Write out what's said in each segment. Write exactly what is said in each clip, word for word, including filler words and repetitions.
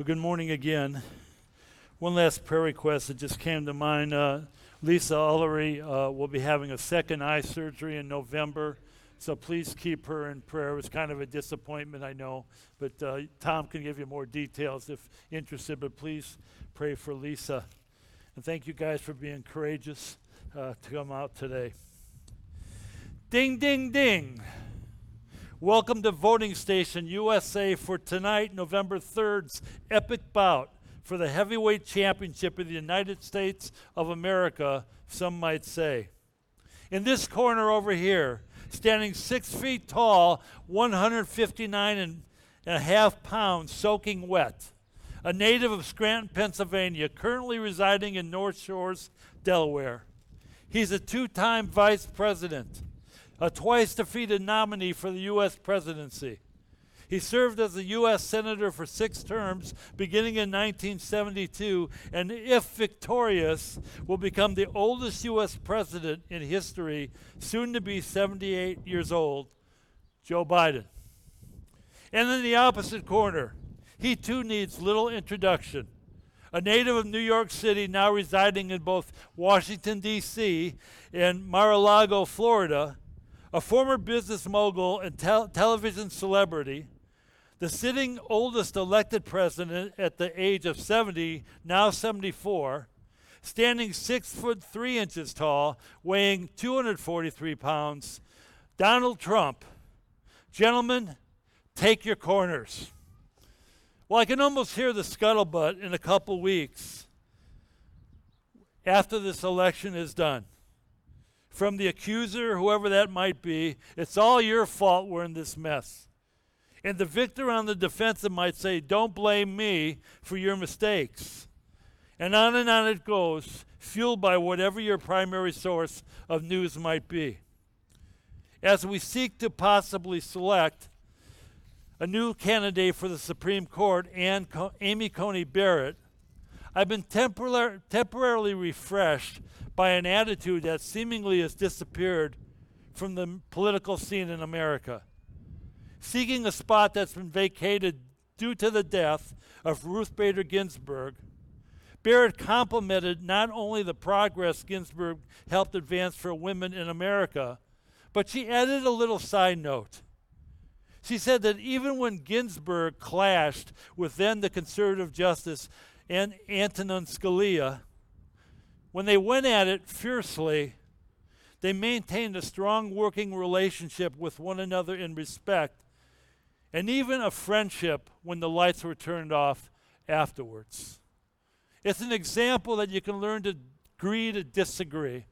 Well, good morning again. One last prayer request that just came to mind. Uh, Lisa Ullery uh, will be having a second eye surgery in November, so please keep her in prayer. It was kind of a disappointment, I know, but uh, Tom can give you more details if interested, but please pray for Lisa. And thank you guys for being courageous uh, to come out today. Ding, ding, ding. Welcome to Voting Station U S A for tonight, November third's epic bout for the heavyweight championship of the United States of America, some might say. In this corner over here, standing six feet tall, one hundred fifty-nine and a half pounds soaking wet, a native of Scranton, Pennsylvania, currently residing in North Shores, Delaware. He's a two-time vice president, a twice-defeated nominee for the U S presidency. He served as a U S senator for six terms, beginning in nineteen seventy-two, and if victorious, will become the oldest U S president in history, soon to be seventy-eight years old, Joe Biden. And in the opposite corner, he too needs little introduction. A native of New York City, now residing in both Washington, D C and Mar-a-Lago, Florida, a former business mogul and tel- television celebrity, the sitting oldest elected president at the age of seventy, now seventy-four, standing six foot three inches tall, weighing two hundred forty-three pounds, Donald Trump. Gentlemen, take your corners. Well, I can almost hear the scuttlebutt in a couple weeks after this election is done. From the accuser, whoever that might be, it's all your fault we're in this mess. And the victor on the defensive might say, don't blame me for your mistakes. And on and on it goes, fueled by whatever your primary source of news might be. As we seek to possibly select a new candidate for the Supreme Court, Ann Co- Amy Coney Barrett, I've been temporar- temporarily refreshed by an attitude that seemingly has disappeared from the political scene in America. Seeking a spot that's been vacated due to the death of Ruth Bader Ginsburg, Barrett complimented not only the progress Ginsburg helped advance for women in America, but she added a little side note. She said that even when Ginsburg clashed with then the conservative justice and Antonin Scalia, when they went at it fiercely, they maintained a strong working relationship with one another in respect, and even a friendship when the lights were turned off afterwards. It's an example that you can learn to agree to disagree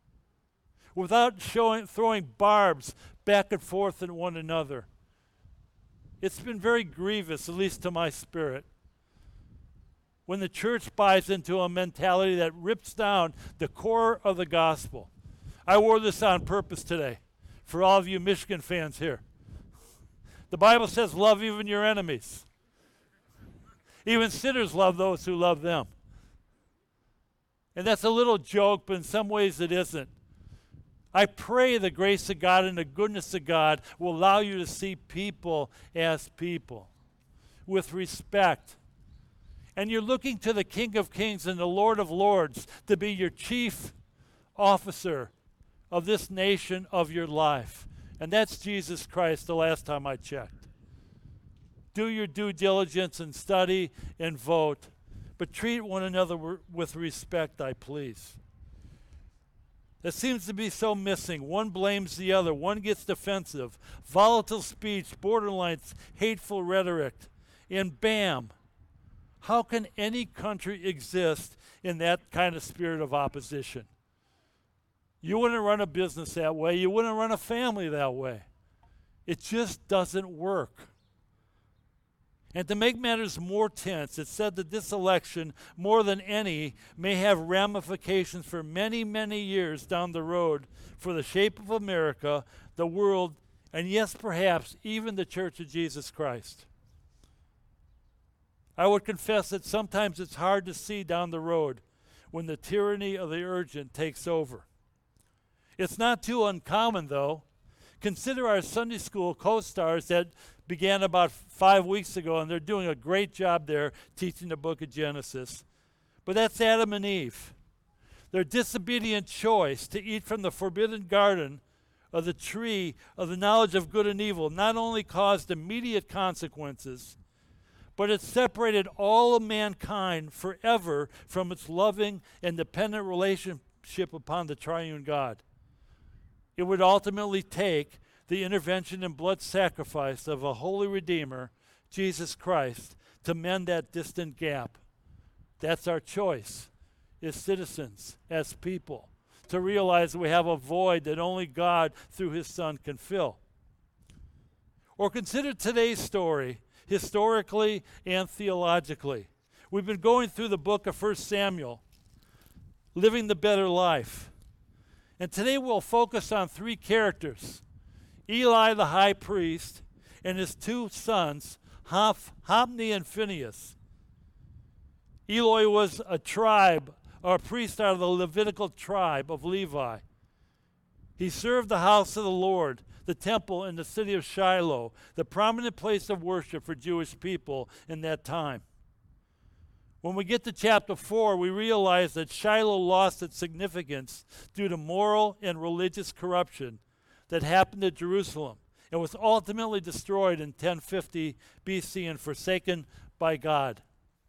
without showing, throwing barbs back and forth at one another. It's been very grievous, at least to my spirit, when the church buys into a mentality that rips down the core of the gospel. I wore this on purpose today for all of you Michigan fans here. The Bible says, love even your enemies. Even sinners love those who love them. And that's a little joke, but in some ways it isn't. I pray the grace of God and the goodness of God will allow you to see people as people with respect. And you're looking to the King of Kings and the Lord of Lords to be your chief officer of this nation of your life. And that's Jesus Christ the last time I checked. Do your due diligence and study and vote, but treat one another w- with respect, I please. That seems to be so missing. One blames the other. One gets defensive. Volatile speech, borderline hateful rhetoric, and bam. How can any country exist in that kind of spirit of opposition? You wouldn't run a business that way. You wouldn't run a family that way. It just doesn't work. And to make matters more tense, it's said that this election, more than any, may have ramifications for many, many years down the road for the shape of America, the world, and yes, perhaps even the Church of Jesus Christ. I would confess that sometimes it's hard to see down the road when the tyranny of the urgent takes over. It's not too uncommon, though. Consider our Sunday school co-stars that began about five weeks ago, and they're doing a great job there teaching the book of Genesis. But that's Adam and Eve. Their disobedient choice to eat from the forbidden garden of the tree of the knowledge of good and evil not only caused immediate consequences, but it separated all of mankind forever from its loving and dependent relationship upon the triune God. It would ultimately take the intervention and blood sacrifice of a holy Redeemer, Jesus Christ, to mend that distant gap. That's our choice as citizens, as people, to realize that we have a void that only God through his Son can fill. Or consider today's story, historically and theologically. We've been going through the book of First Samuel, living the better life. And today we'll focus on three characters: Eli the high priest and his two sons, Hof- Hophni and Phinehas. Eli was a tribe, or a priest out of the Levitical tribe of Levi. He served the house of the Lord, the temple in the city of Shiloh, the prominent place of worship for Jewish people in that time. When we get to chapter four, we realize that Shiloh lost its significance due to moral and religious corruption that happened at Jerusalem and was ultimately destroyed in ten fifty B C and forsaken by God.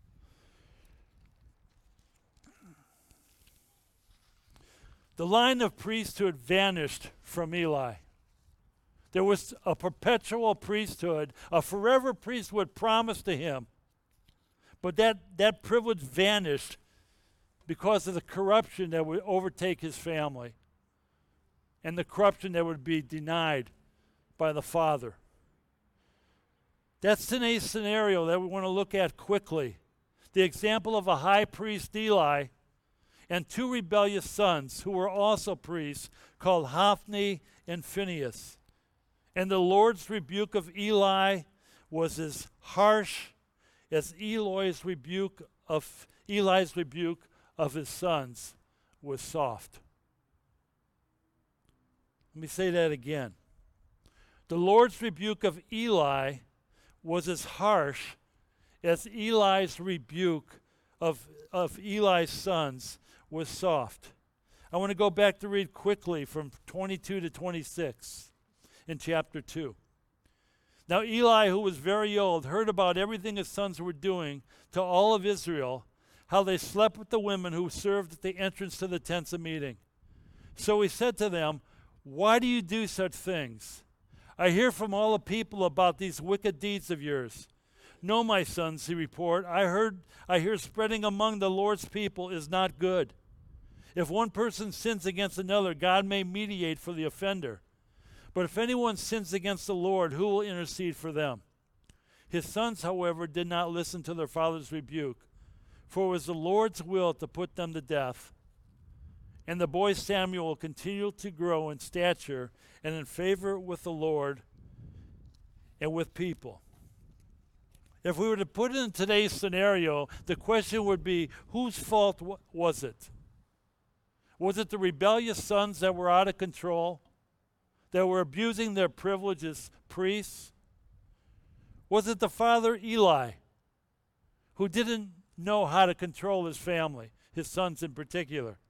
The line of priesthood vanished from Eli. There was a perpetual priesthood, a forever priesthood promised to him. But that, that privilege vanished because of the corruption that would overtake his family and the corruption that would be denied by the father. That's today's scenario that we want to look at quickly. The example of a high priest, Eli, and two rebellious sons who were also priests called Hophni and Phinehas. And the Lord's rebuke of Eli was as harsh as Eli's rebuke of Eli's rebuke of his sons was soft. Let me say that again. The Lord's rebuke of Eli was as harsh as Eli's rebuke of, of Eli's sons was soft. I want to go back to read quickly from twenty-two to twenty-six in chapter two. Now Eli, who was very old, heard about everything his sons were doing to all of Israel, how they slept with the women who served at the entrance to the tents of meeting. So he said to them, "Why do you do such things? I hear from all the people about these wicked deeds of yours. No, my sons," he reported, I heard, I hear spreading among the Lord's people is not good. If one person sins against another, God may mediate for the offender. But if anyone sins against the Lord, who will intercede for them? His sons, however, did not listen to their father's rebuke, for it was the Lord's will to put them to death. And the boy Samuel continued to grow in stature and in favor with the Lord and with people. If we were to put it in today's scenario, the question would be, whose fault w- was it? Was it the rebellious sons that were out of control, that were abusing their privilege as priests? Was it the father Eli, who didn't know how to control his family, his sons in particular?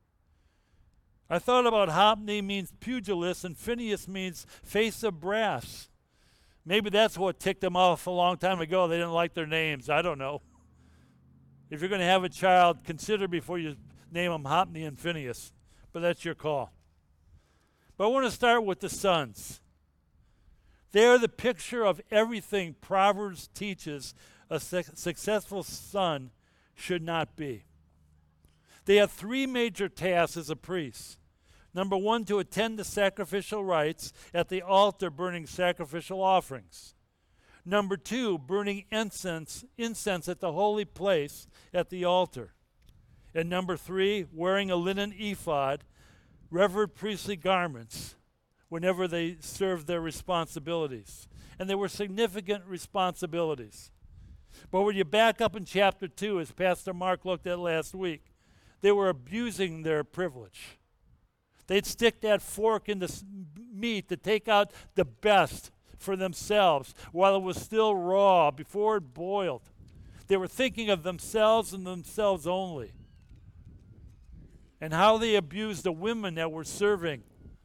I thought about Hophni means pugilist and Phinehas means face of brass. Maybe that's what ticked them off a long time ago. They didn't like their names. I don't know. If you're going to have a child, consider before you name them Hophni and Phinehas. But that's your call. But I want to start with the sons. They are the picture of everything Proverbs teaches a su- successful son should not be. They have three major tasks as a priest. Number one, to attend the sacrificial rites at the altar, burning sacrificial offerings. Number two, burning incense, incense at the holy place at the altar. And number three, wearing a linen ephod, revered priestly garments, whenever they served their responsibilities. And they were significant responsibilities. But when you back up in chapter two, as Pastor Mark looked at last week, they were abusing their privilege. They'd stick that fork in the meat to take out the best for themselves while it was still raw, before it boiled. They were thinking of themselves and themselves only. And how they abused the women that were serving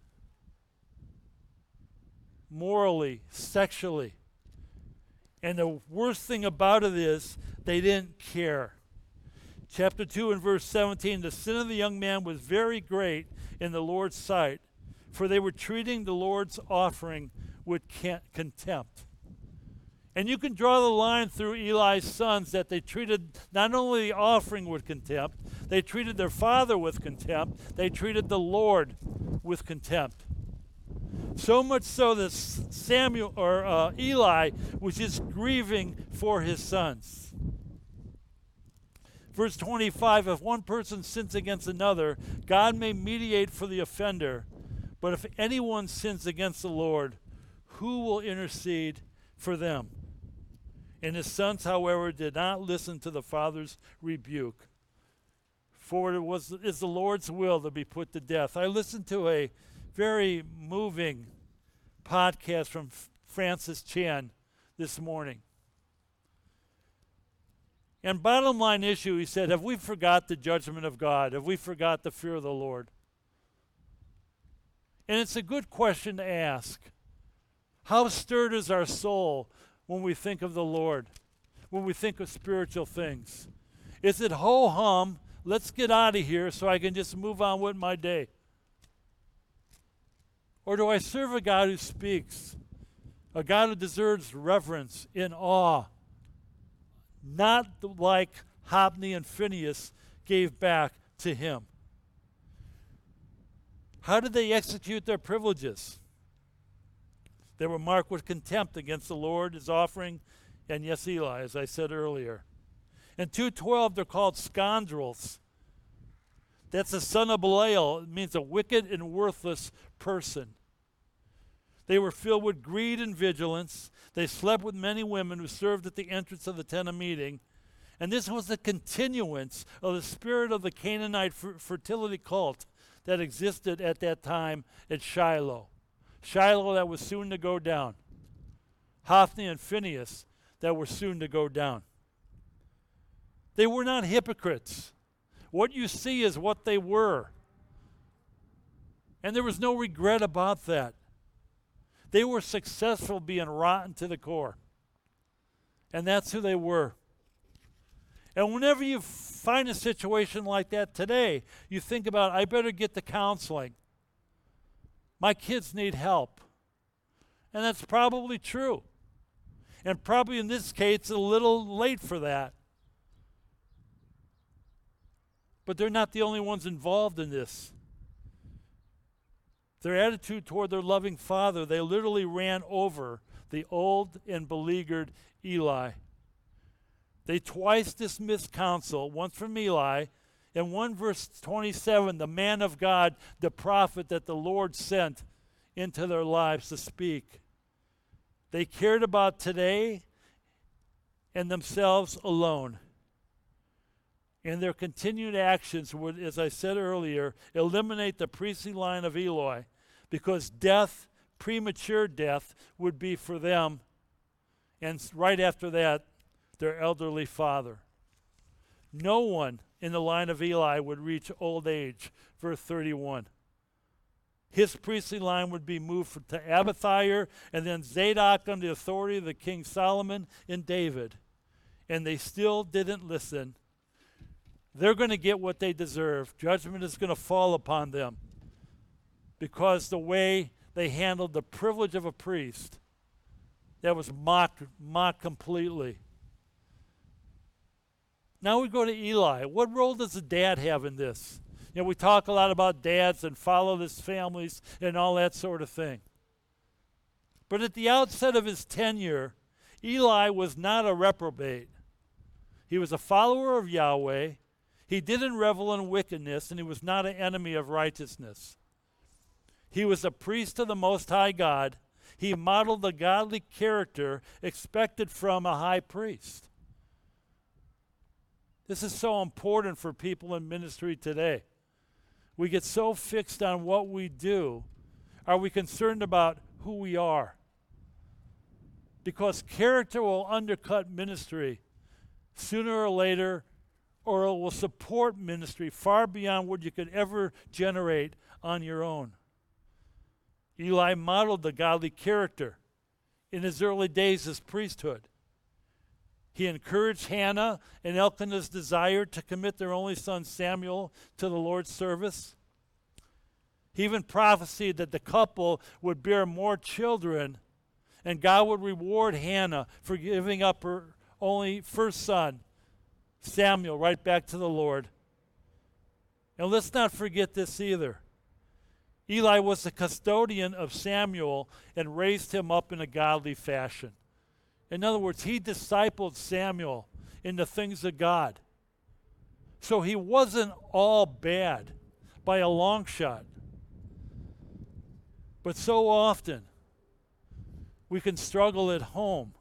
morally, sexually. And the worst thing about it is they didn't care. Chapter two and verse seventeen, the sin of the young man was very great in the Lord's sight, for they were treating the Lord's offering with contempt. And you can draw the line through Eli's sons that they treated not only the offering with contempt, they treated their father with contempt, they treated the Lord with contempt. So much so that Samuel or uh, Eli was just grieving for his sons. Verse twenty-five, if one person sins against another, God may mediate for the offender, but if anyone sins against the Lord, who will intercede for them? And his sons, however, did not listen to the father's rebuke. For it was is the Lord's will to be put to death. I listened to a very moving podcast from F- Francis Chan this morning. And bottom line issue, he said, have we forgot the judgment of God? Have we forgot the fear of the Lord? And it's a good question to ask. How stirred is our soul when we think of the Lord, when we think of spiritual things? Is it ho-hum, let's get out of here so I can just move on with my day? Or do I serve a God who speaks, a God who deserves reverence in awe, not like Hophni and Phinehas gave back to him? How did they execute their privileges? They were marked with contempt against the Lord, his offering, and yes, Eli, as I said earlier. In two twelve, they're called scoundrels. That's the son of Belial. It means a wicked and worthless person. They were filled with greed and vigilance. They slept with many women who served at the entrance of the tent of meeting. And this was the continuance of the spirit of the Canaanite fer- fertility cult that existed at that time at Shiloh. Shiloh that was soon to go down. Hophni and Phinehas that were soon to go down. They were not hypocrites. What you see is what they were. And there was no regret about that. They were successful being rotten to the core. And that's who they were. And whenever you find a situation like that today, you think about, I better get the counseling. My kids need help. And that's probably true. And probably in this case, it's a little late for that. But they're not the only ones involved in this. Their attitude toward their loving father, they literally ran over the old and beleaguered Eli. They twice dismissed counsel, once from Eli, and one verse twenty-seven, the man of God, the prophet that the Lord sent into their lives to speak. They cared about today and themselves alone. And their continued actions would, as I said earlier, eliminate the priestly line of Eli, because death, premature death, would be for them. And right after that, their elderly father. No one in the line of Eli would reach old age, verse thirty-one. His priestly line would be moved to Abiathar, and then Zadok under the authority of the King Solomon and David. And they still didn't listen. They're going to get what they deserve. Judgment is going to fall upon them because the way they handled the privilege of a priest, that was mocked, mocked completely. Now we go to Eli. What role does the dad have in this? You know, we talk a lot about dads and fatherless families and all that sort of thing. But at the outset of his tenure, Eli was not a reprobate. He was a follower of Yahweh. He didn't revel in wickedness, and he was not an enemy of righteousness. He was a priest of the Most High God. He modeled the godly character expected from a high priest. This is so important for people in ministry today. We get so fixed on what we do. Are we concerned about who we are? because character will undercut ministry sooner or later, or it will support ministry far beyond what you could ever generate on your own. Eli modeled the godly character in his early days as priesthood. He encouraged Hannah and Elkanah's desire to commit their only son Samuel to the Lord's service. He even prophesied that the couple would bear more children, and God would reward Hannah for giving up her only first son, Samuel, right back to the Lord. And let's not forget this either. Eli was the custodian of Samuel and raised him up in a godly fashion. In other words, he discipled Samuel in the things of God. So he wasn't all bad by a long shot. But so often, we can struggle at home.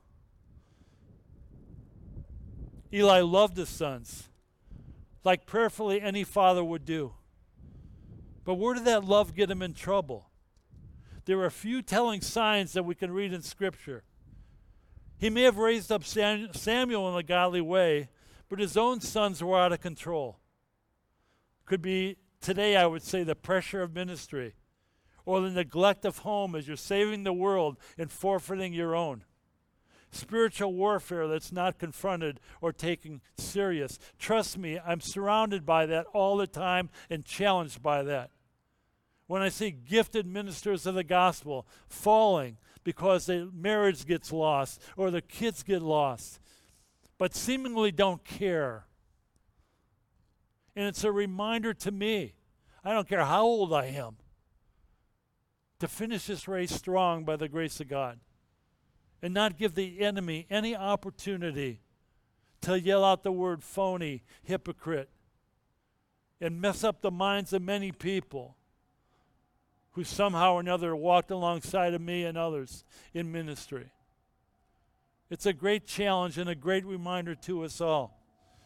Eli loved his sons, like prayerfully any father would do. But where did that love get him in trouble? There are a few telling signs that we can read in Scripture. He may have raised up Sam- Samuel in a godly way, but his own sons were out of control. Could be today, I would say, the pressure of ministry, or the neglect of home as you're saving the world and forfeiting your own. Spiritual warfare that's not confronted or taken serious. Trust me, I'm surrounded by that all the time and challenged by that. When I see gifted ministers of the gospel falling because their marriage gets lost or their kids get lost, but seemingly don't care. And it's a reminder to me, I don't care how old I am, to finish this race strong by the grace of God, and not give the enemy any opportunity to yell out the word phony, hypocrite, and mess up the minds of many people who somehow or another walked alongside of me and others in ministry. It's a great challenge and a great reminder to us all.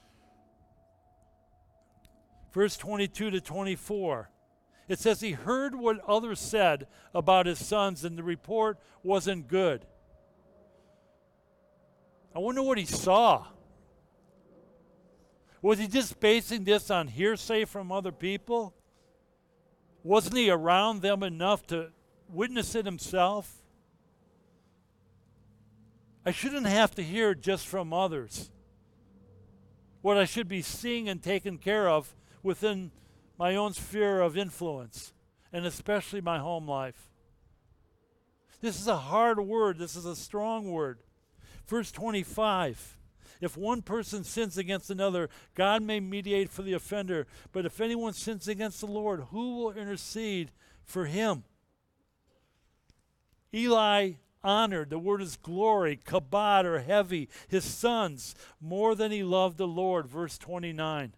Verse twenty-two to twenty-four. It says he heard what others said about his sons, and the report wasn't good. I wonder what he saw. Was he just basing this on hearsay from other people? Wasn't he around them enough to witness it himself? I shouldn't have to hear just from others what I should be seeing and taken care of within my own sphere of influence, and especially my home life. This is a hard word. This is a strong word. Verse twenty-five, if one person sins against another, God may mediate for the offender. But if anyone sins against the Lord, who will intercede for him? Eli honored, the word is glory, kabod or heavy, his sons more than he loved the Lord. Verse twenty-nine.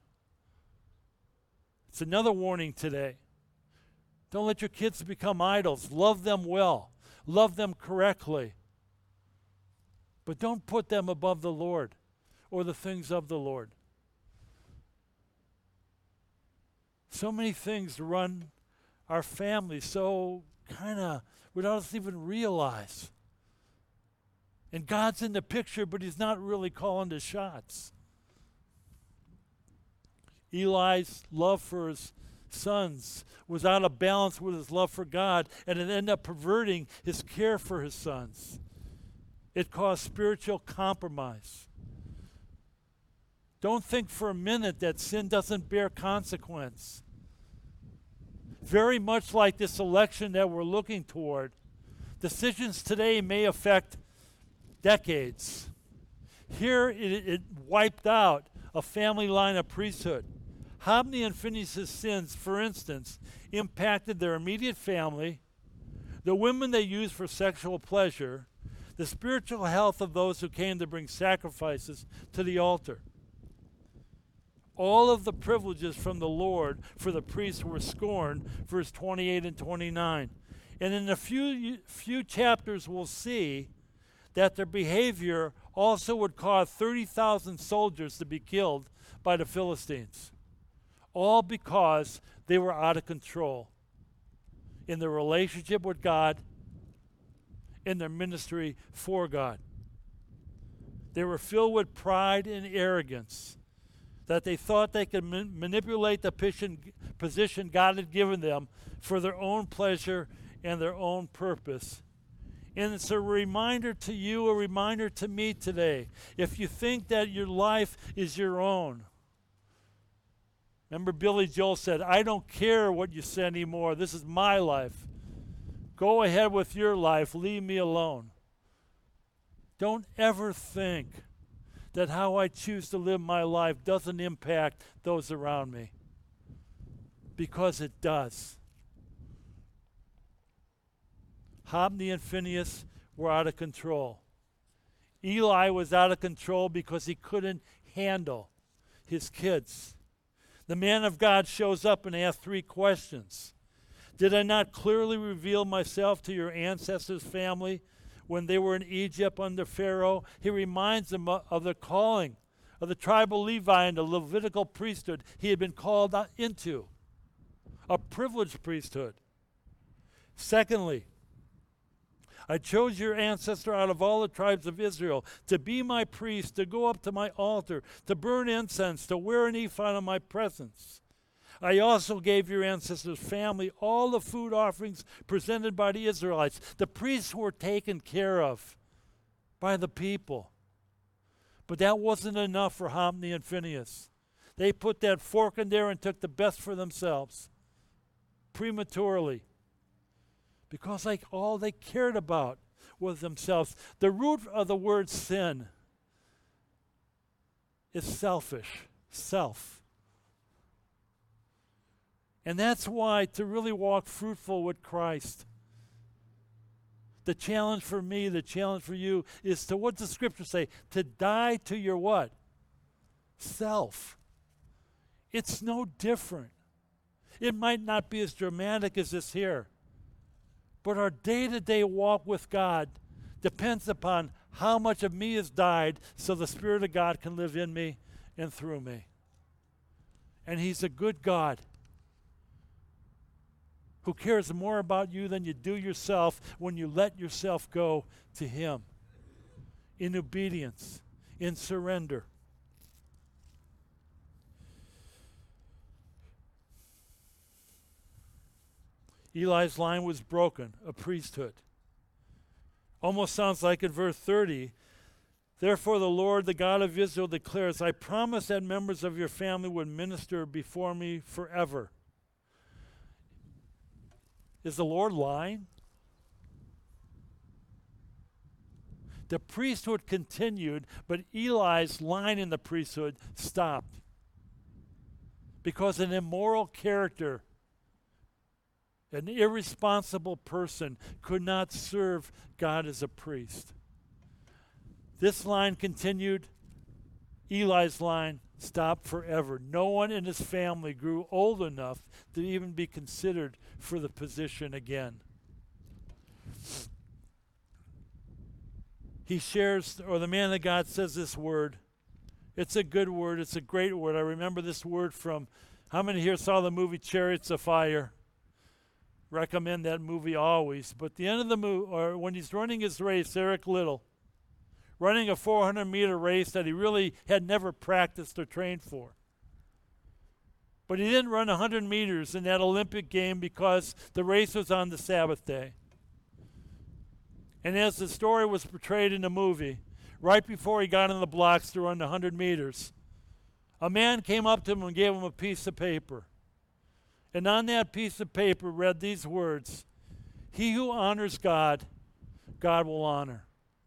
It's another warning today. Don't let your kids become idols. Love them well. Love them correctly. But don't put them above the Lord or the things of the Lord. So many things run our family so kind of without us even realize. And God's in the picture, but he's not really calling the shots. Eli's love for his sons was out of balance with his love for God, and it ended up perverting his care for his sons. It caused spiritual compromise. Don't think for a minute that sin doesn't bear consequence. Very much like this election that we're looking toward, decisions today may affect decades. Here it, it wiped out a family line of priesthood. Hophni and Phinehas' sins, for instance, impacted their immediate family, the women they used for sexual pleasure, the spiritual health of those who came to bring sacrifices to the altar. All of the privileges from the Lord for the priests were scorned, verse twenty-eight and twenty-nine. And in a few, few chapters we'll see that their behavior also would cause thirty thousand soldiers to be killed by the Philistines. All because they were out of control in their relationship with God, in their ministry for God. They were filled with pride and arrogance, that they thought they could ma- manipulate the position God had given them for their own pleasure and their own purpose. And it's a reminder to you, a reminder to me today. If you think that your life is your own, remember Billy Joel said, I don't care what you say anymore. This is my life. Go ahead with your life. Leave me alone. Don't ever think that how I choose to live my life doesn't impact those around me, because it does. Hophni and Phinehas were out of control. Eli was out of control because he couldn't handle his kids. The man of God shows up and asks three questions. Did I not clearly reveal myself to your ancestors' family when they were in Egypt under Pharaoh? He reminds them of the calling of the tribal Levi and the Levitical priesthood he had been called into, a privileged priesthood. Secondly, I chose your ancestor out of all the tribes of Israel to be my priest, to go up to my altar, to burn incense, to wear an ephod in my presence. I also gave your ancestors' family all the food offerings presented by the Israelites. The priests were taken care of by the people. But that wasn't enough for Hophni and Phinehas. They put that fork in there and took the best for themselves prematurely, because like all they cared about was themselves. The root of the word sin is selfish, self. And that's why to really walk fruitful with Christ, the challenge for me, the challenge for you is to, what does Scripture say? To die to your what? Self. It's no different. It might not be as dramatic as this here, but our day-to-day walk with God depends upon how much of me has died so the Spirit of God can live in me and through me. And He's a good God who cares more about you than you do yourself when you let yourself go to Him in obedience, in surrender. Eli's line was broken, a priesthood. Almost sounds like in verse thirty, therefore the Lord, the God of Israel, declares, I promise that members of your family would minister before me forever. Is the Lord lying? The priesthood continued, but Eli's line in the priesthood stopped because an immoral character, an irresponsible person, could not serve God as a priest. This line continued. Eli's line stopped forever. No one in his family grew old enough to even be considered for the position again. He shares, or the man of God says this word. It's a good word. It's a great word. I remember this word from, how many here saw the movie Chariots of Fire? Recommend that movie always. But the end of the movie, or when he's running his race, Eric Liddell, running a four hundred meter race that he really had never practiced or trained for. But he didn't run one hundred meters in that Olympic game because the race was on the Sabbath day. And as the story was portrayed in the movie, right before he got in the blocks to run the one hundred meters, a man came up to him and gave him a piece of paper. And on that piece of paper read these words, he who honors God, God will honor.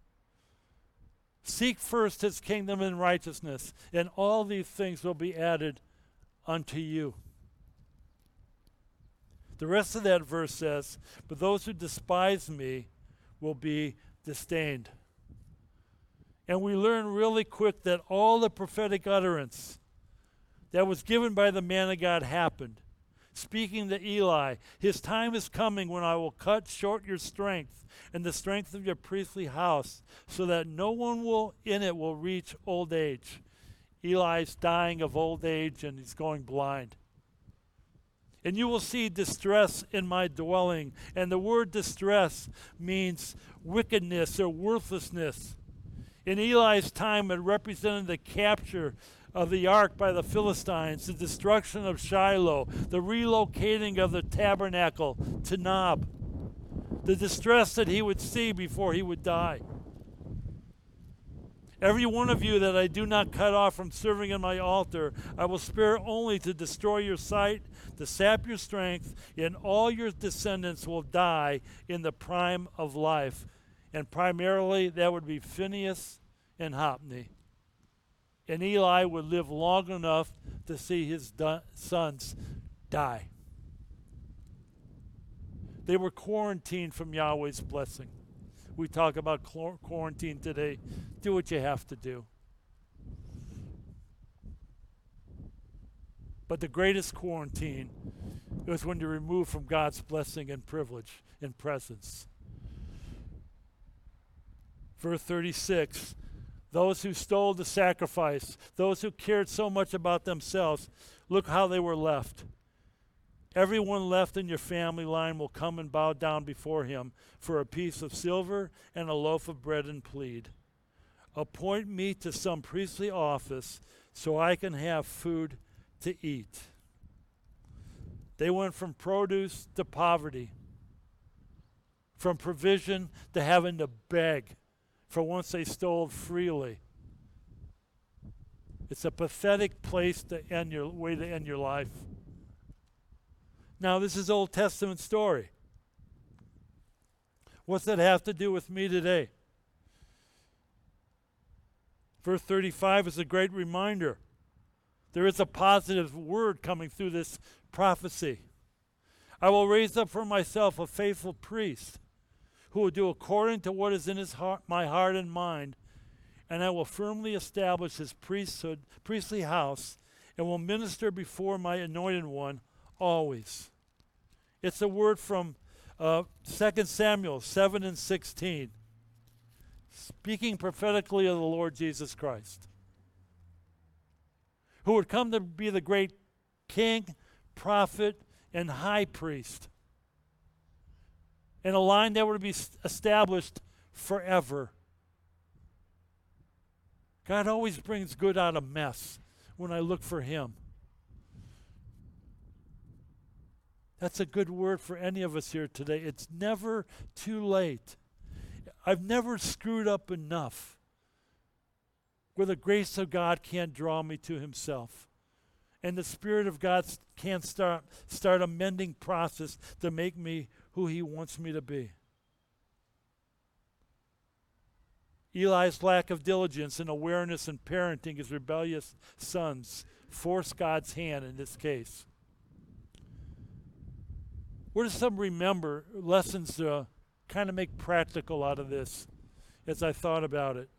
Seek first his kingdom and righteousness, and all these things will be added unto you. The rest of that verse says, but those who despise me will be disdained. And we learn really quick that all the prophetic utterance that was given by the man of God happened. Speaking to Eli, his time is coming when I will cut short your strength and the strength of your priestly house, so that no one will in it will reach old age. Eli's dying of old age and he's going blind. And you will see distress in my dwelling. And the word distress means wickedness or worthlessness. In Eli's time, it represented the capture of the ark by the Philistines, the destruction of Shiloh, the relocating of the tabernacle to Nob, the distress that he would see before he would die. Every one of you that I do not cut off from serving in my altar, I will spare only to destroy your sight, to sap your strength, and all your descendants will die in the prime of life. And primarily, that would be Phinehas and Hophni. And Eli would live long enough to see his du- sons die. They were quarantined from Yahweh's blessing. We talk about cl- quarantine today. Do what you have to do. But the greatest quarantine is when you're removed from God's blessing and privilege and presence. Verse thirty-six, those who stole the sacrifice, those who cared so much about themselves, look how they were left. Everyone left in your family line will come and bow down before him for a piece of silver and a loaf of bread and plead. Appoint me to some priestly office so I can have food to eat. They went from produce to poverty, from provision to having to beg for once they stole freely. It's a pathetic place to end your way to end your life. Now, this is Old Testament story. What's that have to do with me today? Verse thirty-five is a great reminder. There is a positive word coming through this prophecy. I will raise up for myself a faithful priest who will do according to what is in his heart, my heart and mind, and I will firmly establish his priesthood, priestly house, and will minister before my anointed one always. It's a word from uh, Second Samuel seven and sixteen, speaking prophetically of the Lord Jesus Christ, who would come to be the great king, prophet, and high priest, in a line that would be established forever. God always brings good out of mess when I look for him. That's a good word for any of us here today. It's never too late. I've never screwed up enough where the grace of God can't draw me to himself. And the Spirit of God can't start, start a mending process to make me who he wants me to be. Eli's lack of diligence and awareness in parenting his rebellious sons forced God's hand in this case. What are some remember lessons to kind of make practical out of this as I thought about it?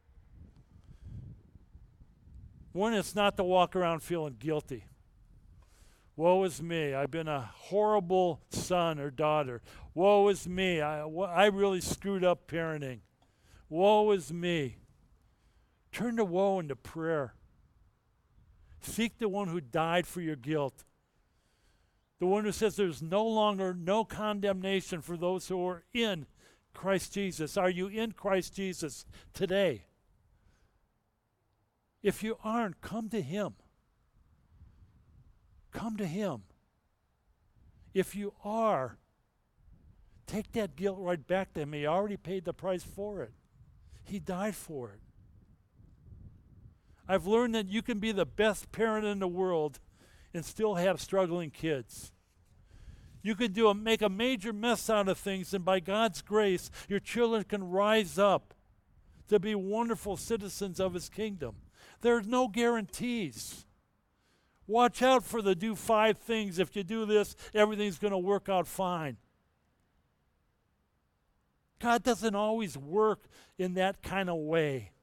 One, it's not to walk around feeling guilty. Woe is me. I've been a horrible son or daughter. Woe is me. I, I really screwed up parenting. Woe is me. Turn the woe into prayer. Seek the one who died for your guilt. The one who says there's no longer no condemnation for those who are in Christ Jesus. Are you in Christ Jesus today? If you aren't, come to him. Come to him. If you are, take that guilt right back to him. He already paid the price for it. He died for it. I've learned that you can be the best parent in the world and still have struggling kids. You can do a, make a major mess out of things, and by God's grace, your children can rise up to be wonderful citizens of his kingdom. There's no guarantees. Watch out for the do five things. If you do this, everything's going to work out fine. God doesn't always work in that kind of way.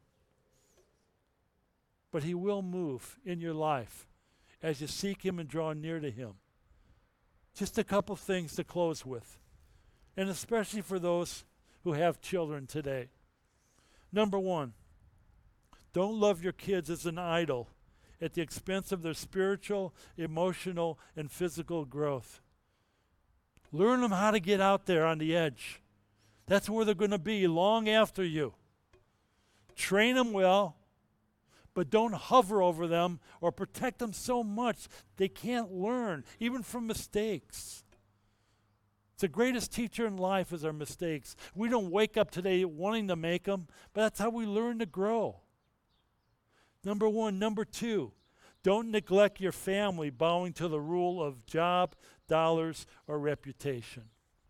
But he will move in your life as you seek him and draw near to him. Just a couple things to close with, and especially for those who have children today. Number one, don't love your kids as an idol at the expense of their spiritual, emotional, and physical growth. Learn them how to get out there on the edge. That's where they're going to be long after you. Train them well, but don't hover over them or protect them so much they can't learn, even from mistakes. The greatest teacher in life is our mistakes. We don't wake up today wanting to make them, but that's how we learn to grow. Number one. Number two, don't neglect your family bowing to the rule of job, dollars, or reputation.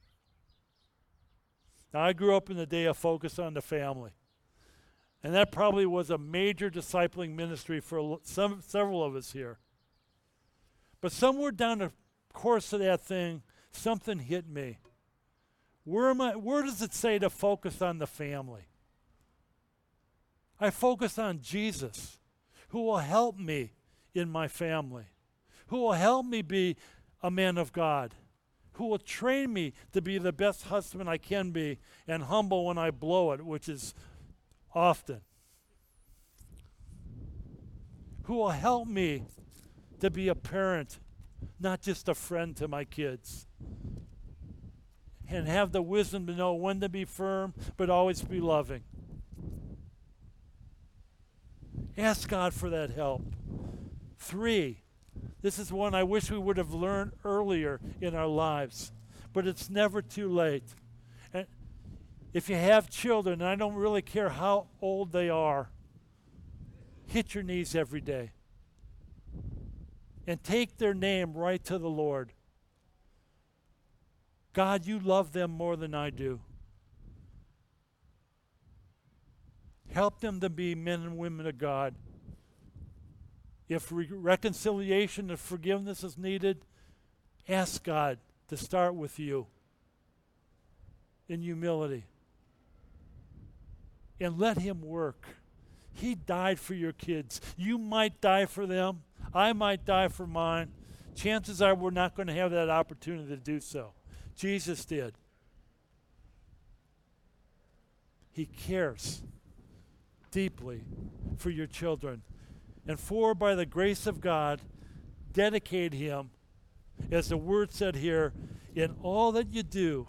Now, I grew up in the day of focus on the family. And that probably was a major discipling ministry for some, several of us here. But somewhere down the course of that thing, something hit me. Where am I, where does it say to focus on the family? I focus on Jesus, who will help me in my family, who will help me be a man of God, who will train me to be the best husband I can be and humble when I blow it, which is often. Who will help me to be a parent, not just a friend to my kids. And have the wisdom to know when to be firm, but always be loving. Ask God for that help. Three, this is one I wish we would have learned earlier in our lives, but it's never too late. And if you have children, and I don't really care how old they are, hit your knees every day and take their name right to the Lord. God, you love them more than I do. Help them to be men and women of God. If re- reconciliation and forgiveness is needed, ask God to start with you in humility. And let him work. He died for your kids. You might die for them. I might die for mine. Chances are we're not going to have that opportunity to do so. Jesus did. He cares deeply for your children. And for, by the grace of God, dedicate him, as the word said here, in all that you do.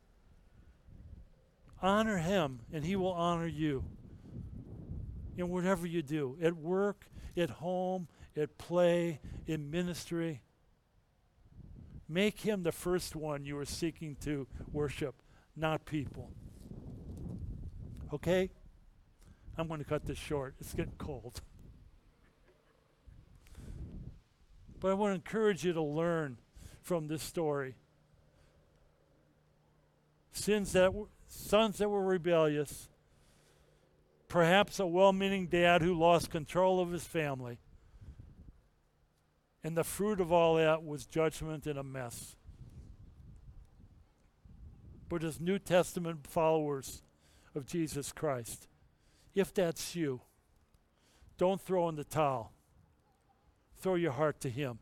Honor him, and he will honor you. In whatever you do, at work, at home, at play, in ministry. Make him the first one you are seeking to worship, not people. Okay? I'm going to cut this short. It's getting cold. But I want to encourage you to learn from this story. Sins that w- sons that were rebellious, perhaps a well-meaning dad who lost control of his family. And the fruit of all that was judgment and a mess. But as New Testament followers of Jesus Christ, if that's you, don't throw in the towel. Throw your heart to him.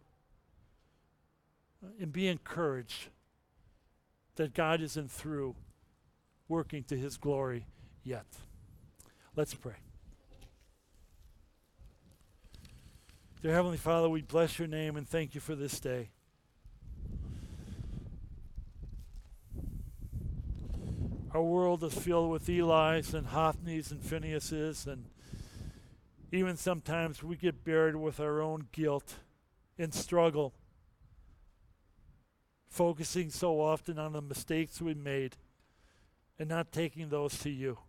And be encouraged that God isn't through working to his glory yet. Let's pray. Dear Heavenly Father, we bless your name and thank you for this day. Our world is filled with Eli's and Hophnis and Phinehas's, and even sometimes we get buried with our own guilt and struggle, focusing so often on the mistakes we made and not taking those to you.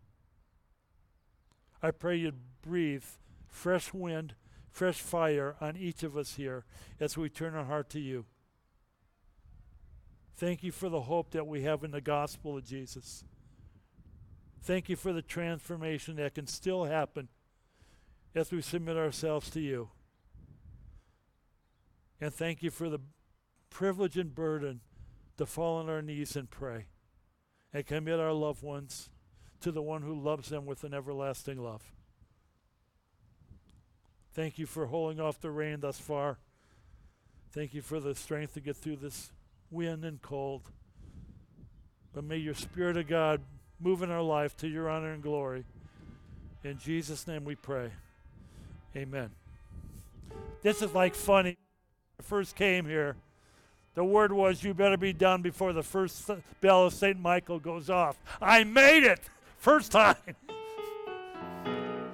I pray you'd breathe fresh wind, fresh fire on each of us here as we turn our heart to you. Thank you for the hope that we have in the gospel of Jesus. Thank you for the transformation that can still happen as we submit ourselves to you. And thank you for the privilege and burden to fall on our knees and pray and commit our loved ones to the one who loves them with an everlasting love. Thank you for holding off the rain thus far. Thank you for the strength to get through this wind and cold. But may your Spirit of God move in our life to your honor and glory. In Jesus' name we pray. Amen. This is like funny. When I first came here, the word was you better be done before the first bell of Saint Michael goes off. I made it! First time.